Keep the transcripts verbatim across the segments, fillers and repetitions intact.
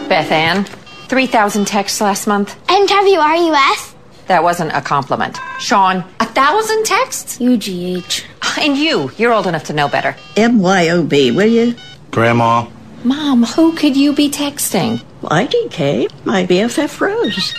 Beth Ann, three thousand texts last month. M W R U S? That wasn't a compliment. Sean, a thousand texts? U G H. And you, you're old enough to know better. M Y O B, will you? Grandma. Mom, who could you be texting? I D K, my B F F Rose.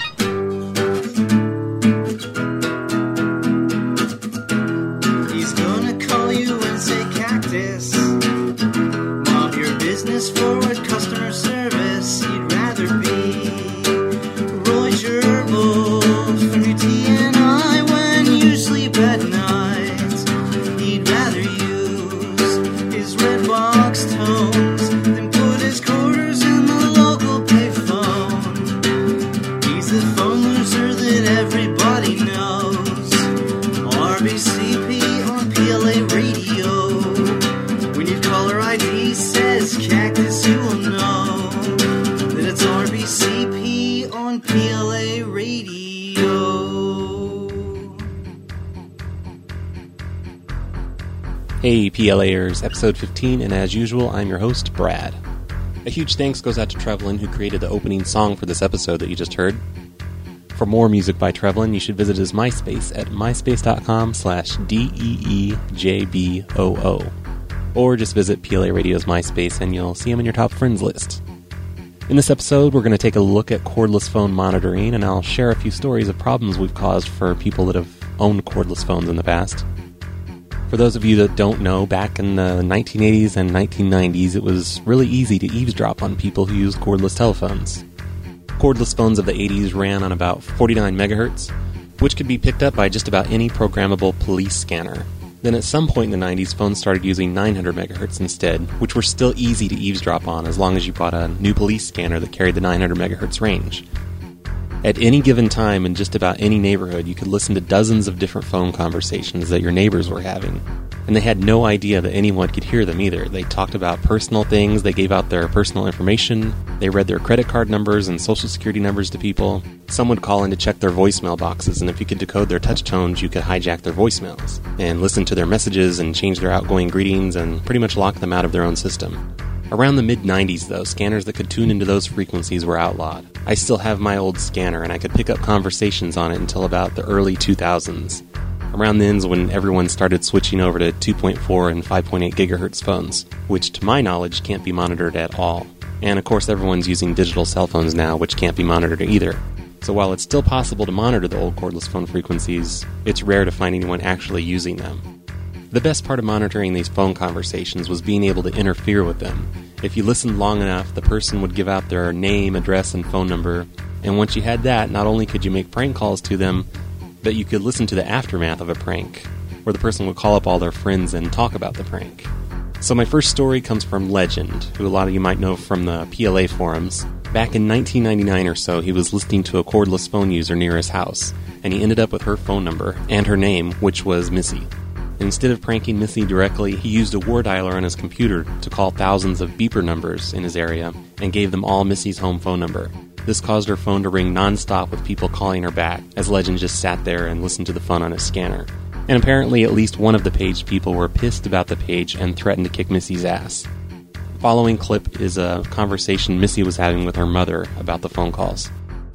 He's gonna call you and say cactus. Mom, your business forward customer service. He'd rather be Roy Gerbil from your T N I when you sleep at night. He'd rather use his red box tones than put his quarters in the local payphone. He's the phone loser that everybody knows. R B C P on P L A radio. When your caller I D says cactus, you will know that it's R B C P on P L A radio. Hey PLAers, episode fifteen, and as usual, I'm your host, Brad. A huge thanks goes out to Trevlin, who created the opening song for this episode that you just heard. For more music by Trevlin, you should visit his MySpace at myspace.com slash D-E-E-J-B-O-O. Or just visit P L A Radio's MySpace and you'll see him in your top friends list. In this episode, we're going to take a look at cordless phone monitoring, and I'll share a few stories of problems we've caused for people that have owned cordless phones in the past. For those of you that don't know, back in the nineteen eighties and nineteen nineties, it was really easy to eavesdrop on people who used cordless telephones. Cordless phones of the eighties ran on about forty-nine megahertz, which could be picked up by just about any programmable police scanner. Then at some point in the nineties, phones started using nine hundred megahertz instead, which were still easy to eavesdrop on as long as you bought a new police scanner that carried the nine hundred megahertz range. At any given time in just about any neighborhood, you could listen to dozens of different phone conversations that your neighbors were having. And they had no idea that anyone could hear them either. They talked about personal things, they gave out their personal information, they read their credit card numbers and social security numbers to people. Some would call in to check their voicemail boxes, and if you could decode their touch tones, you could hijack their voicemails, and listen to their messages and change their outgoing greetings and pretty much lock them out of their own system. Around the mid nineties, though, scanners that could tune into those frequencies were outlawed. I still have my old scanner, and I could pick up conversations on it until about the early two thousands. Around then is when everyone started switching over to two point four and five point eight gigahertz phones, which to my knowledge can't be monitored at all. And of course everyone's using digital cell phones now, which can't be monitored either. So while it's still possible to monitor the old cordless phone frequencies, it's rare to find anyone actually using them. The best part of monitoring these phone conversations was being able to interfere with them. If you listened long enough, the person would give out their name, address, and phone number, and once you had that, not only could you make prank calls to them, but you could listen to the aftermath of a prank, where the person would call up all their friends and talk about the prank. So my first story comes from Legend, who a lot of you might know from the P L A forums. Back in nineteen ninety-nine or so, he was listening to a cordless phone user near his house, and he ended up with her phone number and her name, which was Missy. Instead of pranking Missy directly, he used a war dialer on his computer to call thousands of beeper numbers in his area and gave them all Missy's home phone number. This caused her phone to ring non-stop with people calling her back, as Legend just sat there and listened to the fun on his scanner. And apparently at least one of the page people were pissed about the page and threatened to kick Missy's ass. The following clip is a conversation Missy was having with her mother about the phone calls.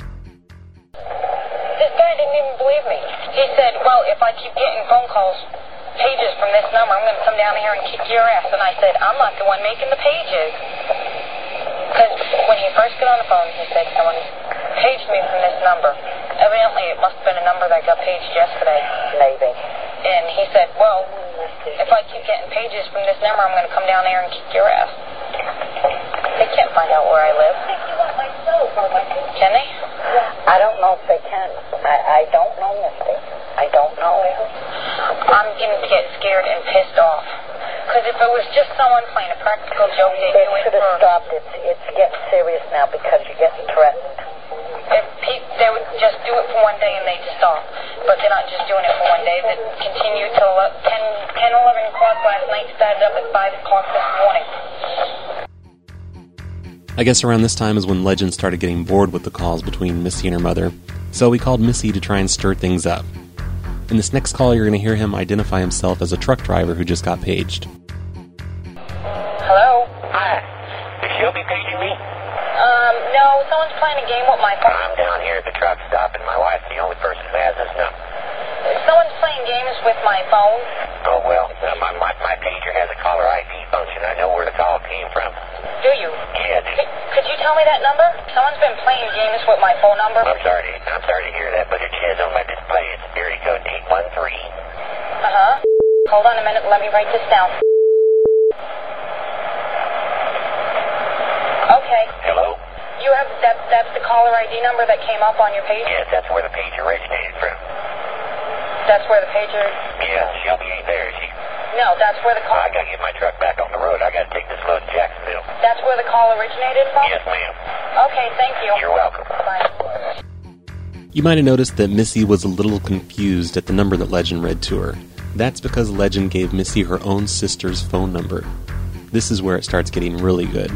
This guy didn't even believe me. He said, well, if I keep getting phone calls, pages from this number, I'm going to come down here and kick your ass. And I said, I'm not the one making the pages. Because when he first got on the phone, he said, someone paged me from this number. Evidently, it must have been a number that got paged yesterday. Maybe. And he said, well, if I keep getting pages from this number, I'm going to come down there and kick your ass. They can't find out where I live. Can they? I don't know if they can. I, I don't know, Misty. I don't know. I'm going to get scared and pissed off. Because if it was just someone playing a practical joke, they'd they do it should have first. stopped. It's, it's getting serious now because you're getting threatened. If pe- they would just do it for one day and they'd stop. But they're not just doing it for one day. They continue till ten, ten, eleven o'clock last night, started up at five o'clock this morning. I guess around this time is when Legend started getting bored with the calls between Missy and her mother, so he called Missy to try and stir things up. In this next call, you're going to hear him identify himself as a truck driver who just got paged. Hello? Hi. Did you be paging me? Um, no, playing a game with my phone. I'm down here at the truck stop, and my wife's the only person who has this number. Someone's playing games with my phone. Oh, well, uh, my, my, my pager has a caller I D function. I know where the call came from. Do you? Yeah, dude. Could, could you tell me that number? Someone's been playing games with my phone number. I'm sorry to, I'm sorry to hear that, but it is on my display. It's area code eight one three. Uh-huh. Hold on a minute. Let me write this down. Okay. Hello? You have, that, that's the caller I D number that came up on your page? Yes, that's where the page originated from. That's where the pager... Yeah, Shelby ain't there, is she? No, that's where the call... I gotta get my truck back on the road. I gotta take this load to Jacksonville. That's where the call originated from? Yes, ma'am. Okay, thank you. You're welcome. Bye. You might have noticed that Missy was a little confused at the number that Legend read to her. That's because Legend gave Missy her own sister's phone number. This is where it starts getting really good.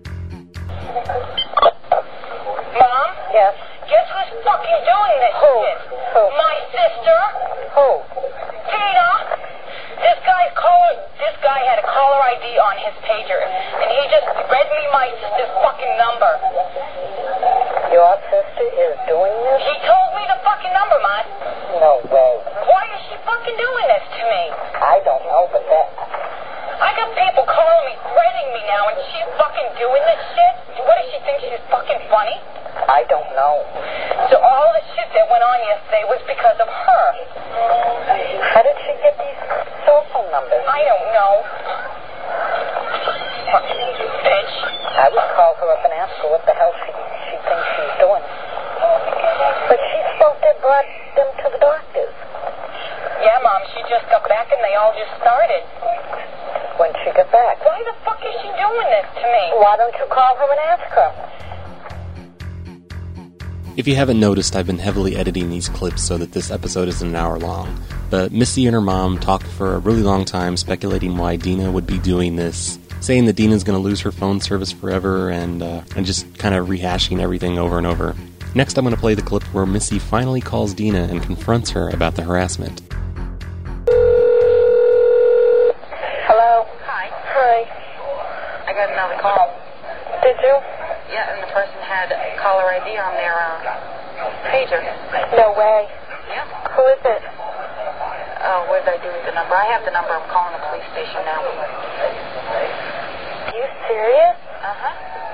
Mom? Yes? Guess who's fucking doing this Who? shit? Who? My sister. Who? Tina. This guy's caller, this guy had a caller I D on his pager, and he just read me my sister's fucking number. Your sister is doing this? He told me the fucking number, Mom. No way. Why is she fucking doing this to me? I don't know, but that... I got people calling me, threatening me now, and she's fucking doing this shit? What does she think, she's fucking funny? I don't know. So all the shit that went on yesterday was because of her. How did she get these cell phone numbers? I don't know. Fucking bitch. I would call her up and ask her what the hell she, she thinks she's doing. But she's supposed to have brought them to the doctors. Yeah, Mom, she just got back and they all just started. When she got back. Why the fuck is she doing this to me? Why don't you call her and ask her? If you haven't noticed, I've been heavily editing these clips so that this episode isn't an hour long. But Missy and her mom talked for a really long time speculating why Dina would be doing this, saying that Dina's going to lose her phone service forever, and uh, and just kind of rehashing everything over and over. Next, I'm going to play the clip where Missy finally calls Dina and confronts her about the harassment. Hello? Hi. Hi. I got another call. Did you? Yeah, and the person had caller I D on their uh, pager. No way. Yeah. Who is it? Oh, what did I do with the number? I have the number. I'm calling the police station now. Are you serious? Uh-huh.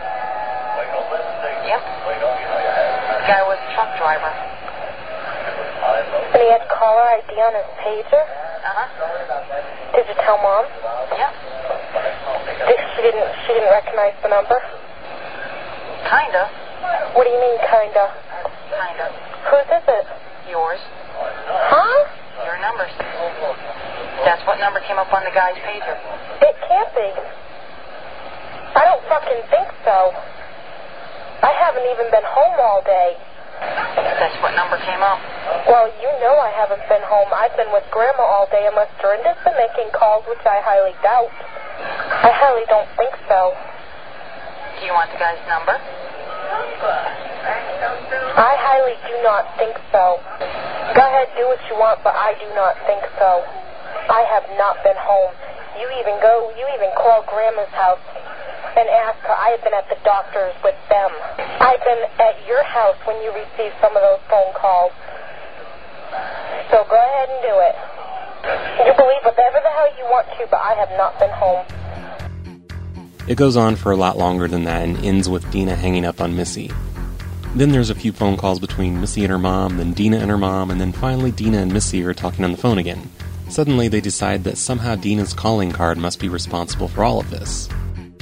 Yep. The guy was a truck driver. And he had caller I D on his pager? Uh-huh. Did you tell Mom? Yeah. Did, she didn't. She didn't recognize the number. Kinda. What do you mean, kinda? Kinda. Whose is it? Yours. Huh? Your numbers. That's what number came up on the guy's pager. It can't be. I don't fucking think so. I haven't even been home all day. That's what number came up. Well, you know I haven't been home. I've been with Grandma all day unless Dorinda's been making calls, which I highly doubt. I highly don't think so. Do you want the guy's number? I highly do not think so. Go ahead, do what you want, but I do not think so. I have not been home. You even go, you even call Grandma's house and ask her. I have been at the doctor's with them. I've been at your house when you received some of those phone calls. So go ahead and do it. You believe whatever the hell you want to, but I have not been home. It goes on for a lot longer than that and ends with Dina hanging up on Missy. Then there's a few phone calls between Missy and her mom, then Dina and her mom, and then finally Dina and Missy are talking on the phone again. Suddenly they decide that somehow Dina's calling card must be responsible for all of this.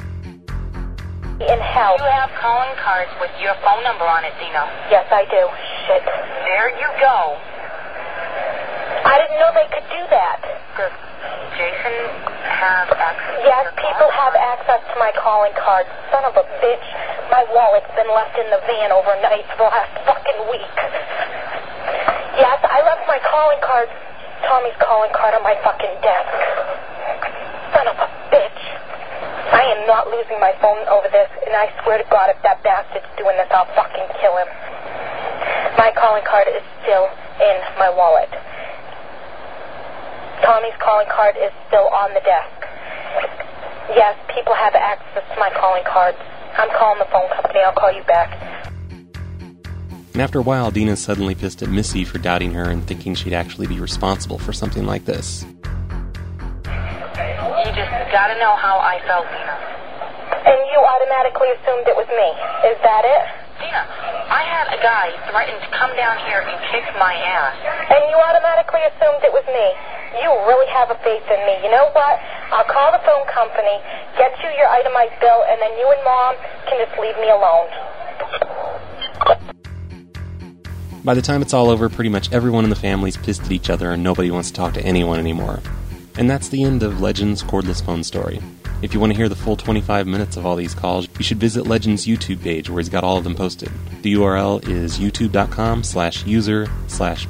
In hell. You have calling cards with your phone number on it, Dina. Yes, I do. Shit. There you go. I didn't know they could do that. Does Jason have access Yes, to your people calling have card? access to my calling card. Son of a bitch. My wallet's been left in the van overnight for the last fucking week. Yes, I left my calling card, Tommy's calling card, on my fucking desk. Son of a bitch. I am not losing my phone over this, and I swear to God, if that bastard's doing this, I'll fucking kill him. My calling card is still in my wallet. Tommy's calling card is still on the desk. Yes, people have access to my calling cards. I'm calling the phone company. I'll call you back. And after a while, Dina's suddenly pissed at Missy for doubting her and thinking she'd actually be responsible for something like this. You just gotta know how I felt, Dina. And you automatically assumed it was me. Is that it? Dina, I had a guy threaten to come down here and kick my ass. And you automatically assumed it was me. You really have a faith in me. You know what? I'll call the phone company, get you your itemized bill, and then you and Mom can just leave me alone. By the time it's all over, pretty much everyone in the family's pissed at each other and nobody wants to talk to anyone anymore. And that's the end of Legend's cordless phone story. If you want to hear the full twenty-five minutes of all these calls, you should visit Legend's YouTube page where he's got all of them posted. The U R L is youtube.com slash user slash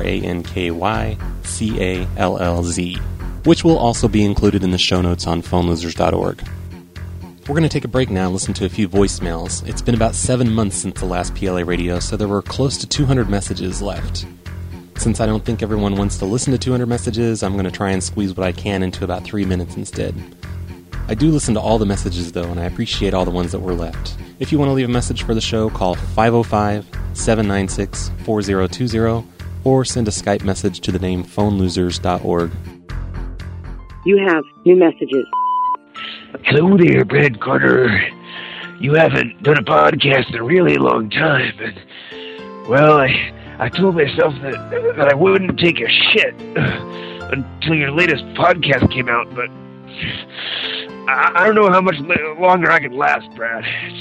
P-R-A-N-K-Y-C-A-L-L-Z, which will also be included in the show notes on phone losers dot org. We're going to take a break now and listen to a few voicemails. It's been about seven months since the last P L A radio, so there were close to two hundred messages left. Since I don't think everyone wants to listen to two hundred messages, I'm going to try and squeeze what I can into about three minutes instead. I do listen to all the messages, though, and I appreciate all the ones that were left. If you want to leave a message for the show, call five oh five, seven nine six, four oh two oh or send a Skype message to the name phone losers dot org. You have new messages. Hello there, Brad Carter. You haven't done a podcast in a really long time, and, well, I I told myself that, that I wouldn't take a shit until your latest podcast came out, but I, I don't know how much longer I can last, Brad.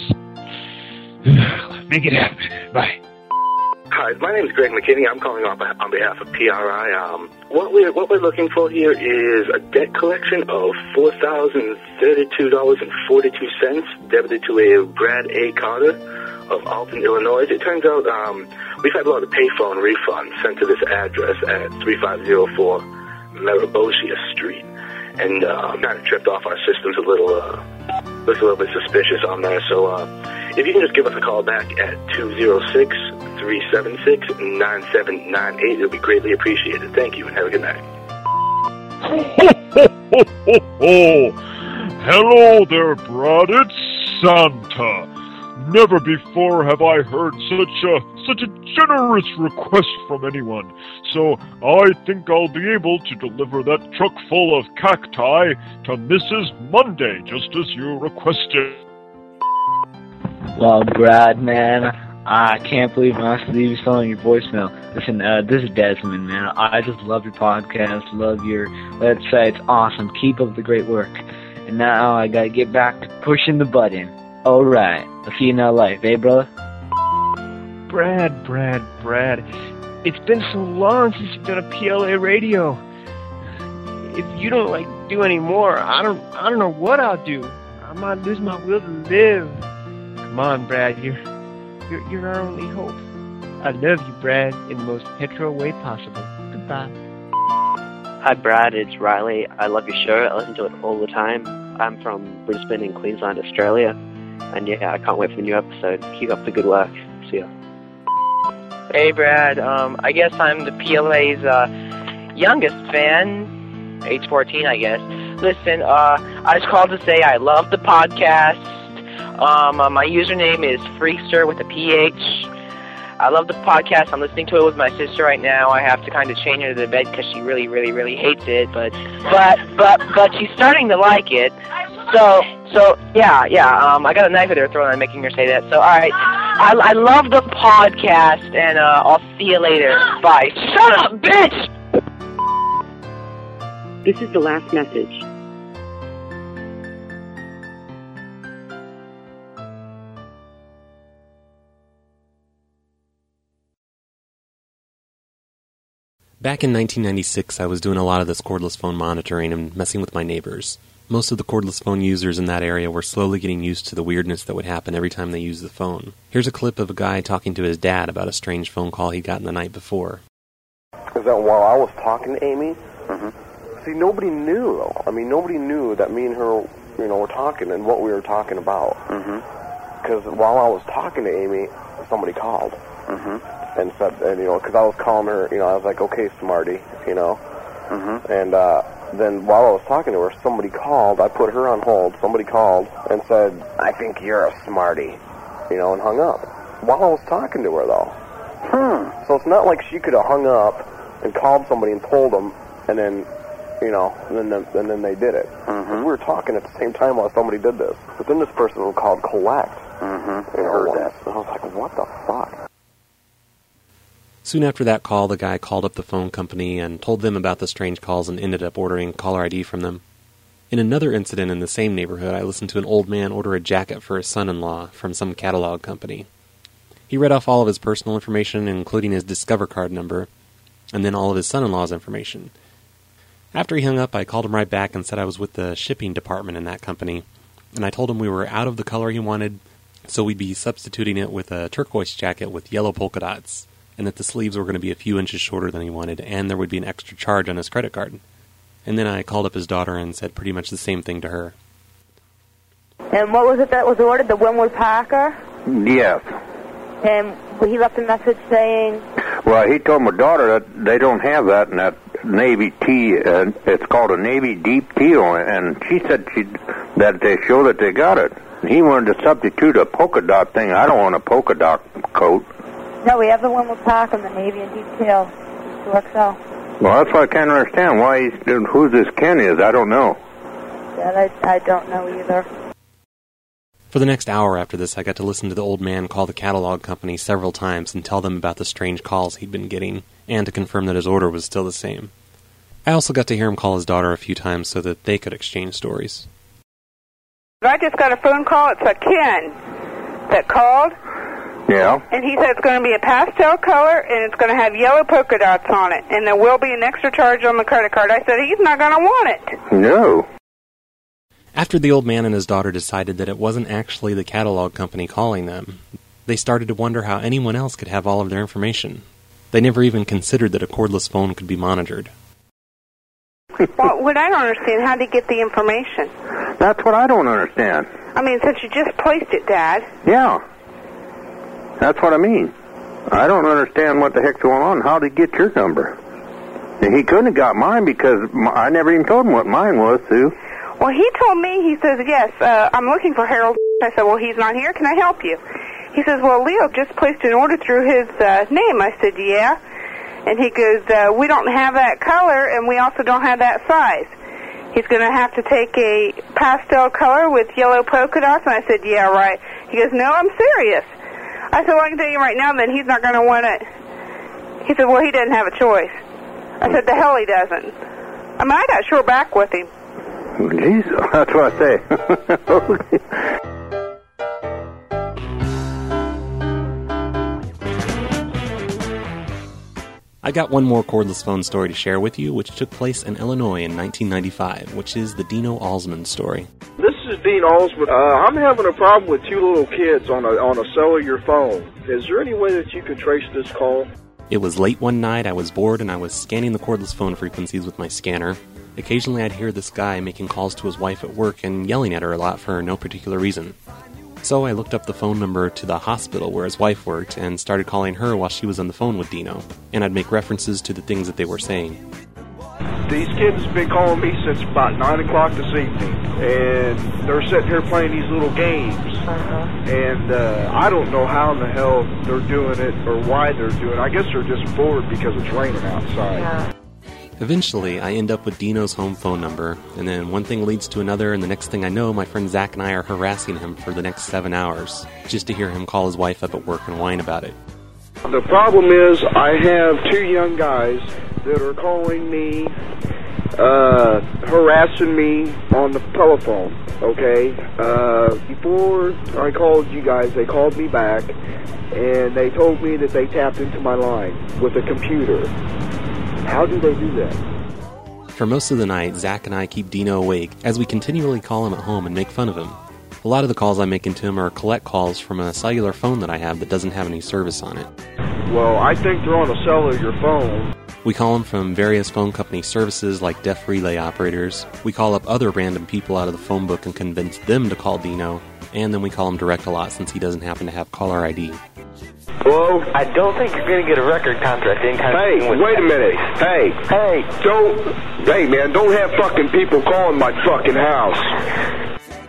Just make it happen. Bye. Hi, my name is Greg McKinney. I'm calling on, on behalf of P R I. Um, what we're what we're looking for here is a debt collection of four thousand thirty-two dollars and forty-two cents debited to a Brad A. Carter of Alton, Illinois. It turns out um, we've had a lot of payphone refunds sent to this address at three five zero four Maribosia Street, and uh, kind of tripped off our systems a little. Uh, looks a little bit suspicious on there. So uh, if you can just give us a call back at two oh six, three seven six, nine seven nine eight, it'll be greatly appreciated. Thank you, and have a good night. Ho, ho, ho, ho, ho. Hello there, Brad. It's Santa. Never before have I heard such a such a generous request from anyone. So I think I'll be able to deliver that truck full of cacti to Missus Monday, just as you requested. Well, Brad, man, I can't believe I have to leave you still on your voicemail. Listen, uh, this is Desmond, man. I just love your podcast, love your website. It's awesome. Keep up the great work. And now I gotta get back to pushing the button. All right. I'll see you in L A, eh, brother? Brad, Brad, Brad. It's been so long since you've done a P L A radio. If you don't like do any more, I don't I don't know what I'll do. I might lose my will to live. Come on, Brad, you're you're you're our only hope. I love you, Brad, in the most hetero way possible. Goodbye. Hi, Brad, it's Riley. I love your show. I listen to it all the time. I'm from Brisbane in Queensland, Australia. And yeah, I can't wait for the new episode. Keep up the good work. See ya. Hey, Brad. Um, I guess I'm the P L A's uh, youngest fan. age fourteen, I guess. Listen, uh, I just called to say I love the podcast. Um, uh, my username is Freakster with a P H. I love the podcast. I'm listening to it with my sister right now. I have to kind of chain her to the bed because she really, really, really hates it. But, but, but, but she's starting to like it. So, so yeah, yeah. Um, I got a knife at her throat and I'm making her say that. So, all right. I, I love the podcast, and uh, I'll see you later. Bye. Shut up, bitch! This is the last message. Back in nineteen ninety-six, I was doing a lot of this cordless phone monitoring and messing with my neighbors. Most of the cordless phone users in that area were slowly getting used to the weirdness that would happen every time they used the phone. Here's a clip of a guy talking to his dad about a strange phone call he'd gotten the night before. Is that while I was talking to Amy? Mm-hmm. See, nobody knew, though. I mean, nobody knew that me and her, you know, were talking and what we were talking about. Because mm-hmm. while I was talking to Amy, somebody called. Mm-hmm. And said, and, you know, because I was calling her, you know, I was like, okay, smarty, you know. Mm-hmm. And uh, then while I was talking to her, somebody called. I put her on hold. Somebody called and said, I think you're a smarty, you know, and hung up. While I was talking to her, though. Hmm. So it's not like she could have hung up and called somebody and told them, and then, you know, and then and then they did it. Mm-hmm. We were talking at the same time while somebody did this. But then this person called collect. Mm-hmm. You know, I heard that. And I was like, what the fuck? Soon after that call, the guy called up the phone company and told them about the strange calls and ended up ordering caller I D from them. In another incident in the same neighborhood, I listened to an old man order a jacket for his son-in-law from some catalog company. He read off all of his personal information, including his Discover card number, and then all of his son-in-law's information. After he hung up, I called him right back and said I was with the shipping department in that company, and I told him we were out of the color he wanted, so we'd be substituting it with a turquoise jacket with yellow polka dots, and that the sleeves were going to be a few inches shorter than he wanted, and there would be an extra charge on his credit card. And then I called up his daughter and said pretty much the same thing to her. And what was it that was ordered? The Winwood Packer? Yes. And he left a message saying... Well, he told my daughter that they don't have that in that Navy T. Uh, it's called a Navy Deep Teal, and she said she that they show that they got it. He wanted to substitute a polka dot thing. I don't want a polka dot coat. No, we have the Winwood Packer and the Navy and Deep Teal. It works out. Well, that's why I can't understand why he's... Who this Ken is, I don't know. Yeah, I, I don't know either. For the next hour after this, I got to listen to the old man call the catalog company several times and tell them about the strange calls he'd been getting, and to confirm that his order was still the same. I also got to hear him call his daughter a few times so that they could exchange stories. I just got a phone call. It's a Ken that called. Yeah. And he said it's going to be a pastel color, and it's going to have yellow polka dots on it, and there will be an extra charge on the credit card. I said, he's not going to want it. No. After the old man and his daughter decided that it wasn't actually the catalog company calling them, they started to wonder how anyone else could have all of their information. They never even considered that a cordless phone could be monitored. Well, what I don't understand, how did he get the information? That's what I don't understand. I mean, since you just placed it, Dad. Yeah. That's what I mean. I don't understand what the heck's going on. How did he get your number? And he couldn't have got mine because I never even told him what mine was, Sue. Well, he told me, he says, yes, uh, I'm looking for Harold. I said, well, he's not here. Can I help you? He says, well, Leo just placed an order through his uh, name. I said, yeah. And he goes, uh, we don't have that color, and we also don't have that size. He's going to have to take a pastel color with yellow polka dots. And I said, yeah, right. He goes, no, I'm serious. I said, well, I can tell you right now, then he's not going to want it. He said, well, he doesn't have a choice. I said, the hell he doesn't. I mean, I got sure back with him. Jeez, that's what I say. Okay. I got one more cordless phone story to share with you, which took place in Illinois in nineteen ninety-five, which is the Dino Alsman story. This is Dean Alsman. Uh, I'm having a problem with two little kids on a on a cellular phone. Is there any way that you can trace this call? It was late one night, I was bored, and I was scanning the cordless phone frequencies with my scanner. Occasionally I'd hear this guy making calls to his wife at work and yelling at her a lot for no particular reason. So I looked up the phone number to the hospital where his wife worked and started calling her while she was on the phone with Dino, and I'd make references to the things that they were saying. These kids have been calling me since about nine o'clock this evening, and they're sitting here playing these little games, uh-huh. and uh, I don't know how in the hell they're doing it or why they're doing it. I guess they're just bored because it's raining outside. Yeah. Eventually, I end up with Dino's home phone number, and then one thing leads to another, and the next thing I know, my friend Zach and I are harassing him for the next seven hours, just to hear him call his wife up at work and whine about it. The problem is, I have two young guys that are calling me, uh, harassing me on the telephone, okay? Uh, before I called you guys, they called me back, and they told me that they tapped into my line with a computer. How do they do that? For most of the night, Zach and I keep Dino awake as we continually call him at home and make fun of him. A lot of the calls I'm making to him are collect calls from a cellular phone that I have that doesn't have any service on it. Well, I think they're on a cellular phone. We call them from various phone company services like deaf relay operators. We call up other random people out of the phone book and convince them to call Dino. And then we call him direct a lot since he doesn't happen to have caller I D. Hello? I don't think you're going to get a record contract anytime Hey, soon with wait a that. minute. Hey. Hey. Don't, hey man, don't have fucking people calling my fucking house.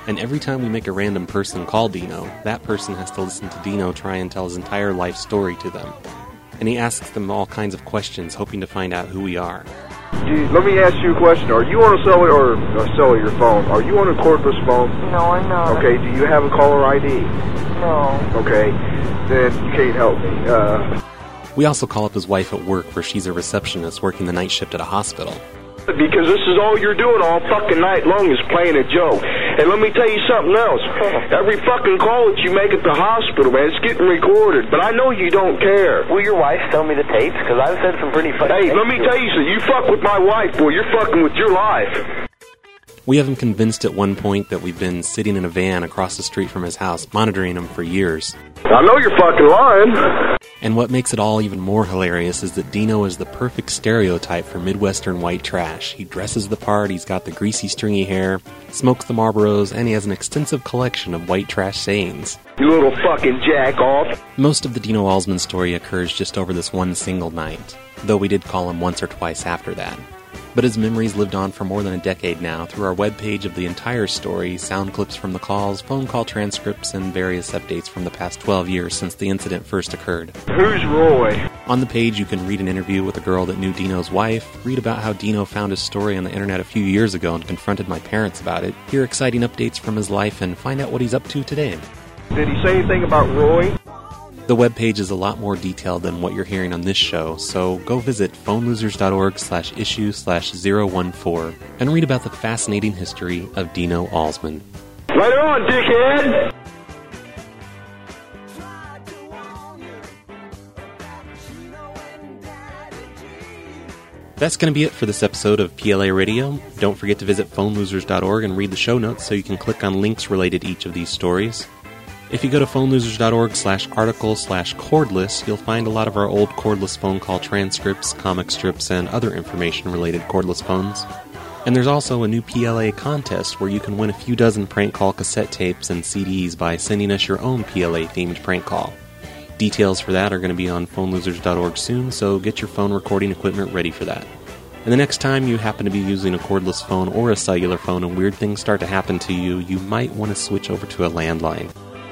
And every time we make a random person call Dino, that person has to listen to Dino try and tell his entire life story to them. And he asks them all kinds of questions, hoping to find out who we are. Gee, let me ask you a question. Are you on a cellular or a cellular phone? Are you on a cordless phone? No, I'm not. Okay, do you have a caller I D? No. Okay, then you can't help me. Uh... We also call up his wife at work, where she's a receptionist working the night shift at a hospital. Because this is all you're doing all fucking night long is playing a joke. And let me tell you something else. Every fucking call that you make at the hospital, man, it's getting recorded. But I know you don't care. Will your wife sell me the tapes? Because I've said some pretty funny Hey, let me tell you something. You fuck with my wife, boy. You're fucking with your life. We have him convinced at one point that we've been sitting in a van across the street from his house, monitoring him for years. I know you're fucking lying. And what makes it all even more hilarious is that Dino is the perfect stereotype for Midwestern white trash. He dresses the part, he's got the greasy stringy hair, smokes the Marlboros, and he has an extensive collection of white trash sayings. You little fucking jack-off. Most of the Dino Alsman story occurs just over this one single night, though we did call him once or twice after that. But his memories lived on for more than a decade now through our webpage of the entire story, sound clips from the calls, phone call transcripts, and various updates from the past twelve years since the incident first occurred. Who's Roy? On the page, you can read an interview with a girl that knew Dino's wife, read about how Dino found his story on the internet a few years ago and confronted my parents about it, hear exciting updates from his life, and find out what he's up to today. Did he say anything about Roy? The webpage is a lot more detailed than what you're hearing on this show, so go visit phonelosers.org slash issue slash 014 and read about the fascinating history of Dino Alsman. Right on, dickhead! That's going to be it for this episode of P L A Radio. Don't forget to visit phone losers dot org and read the show notes so you can click on links related to each of these stories. If you go to phonelosers.org slash article slash cordless, you'll find a lot of our old cordless phone call transcripts, comic strips, and other information-related cordless phones. And there's also a new P L A contest where you can win a few dozen prank call cassette tapes and C Ds by sending us your own P L A-themed prank call. Details for that are going to be on phone losers dot org soon, so get your phone recording equipment ready for that. And the next time you happen to be using a cordless phone or a cellular phone and weird things start to happen to you, you might want to switch over to a landline.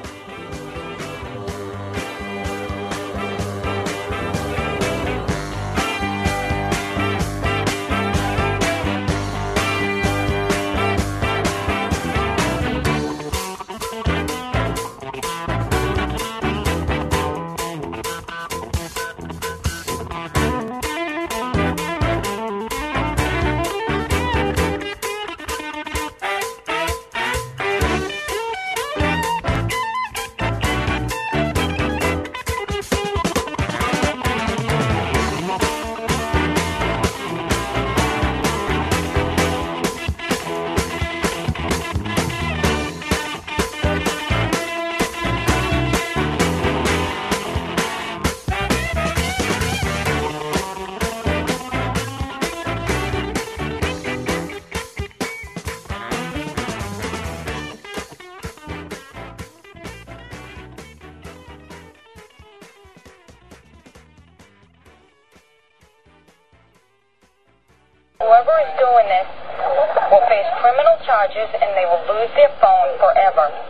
Whoever is doing this will face criminal charges and they will lose their phone forever.